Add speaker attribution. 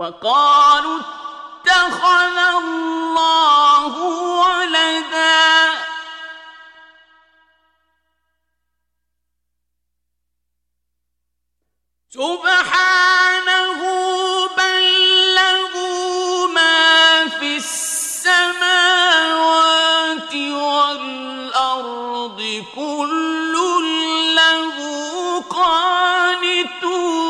Speaker 1: وقالوا اتخذ الله ولدا سبحانه بل له ما في السماوات والأرض كل له قانتون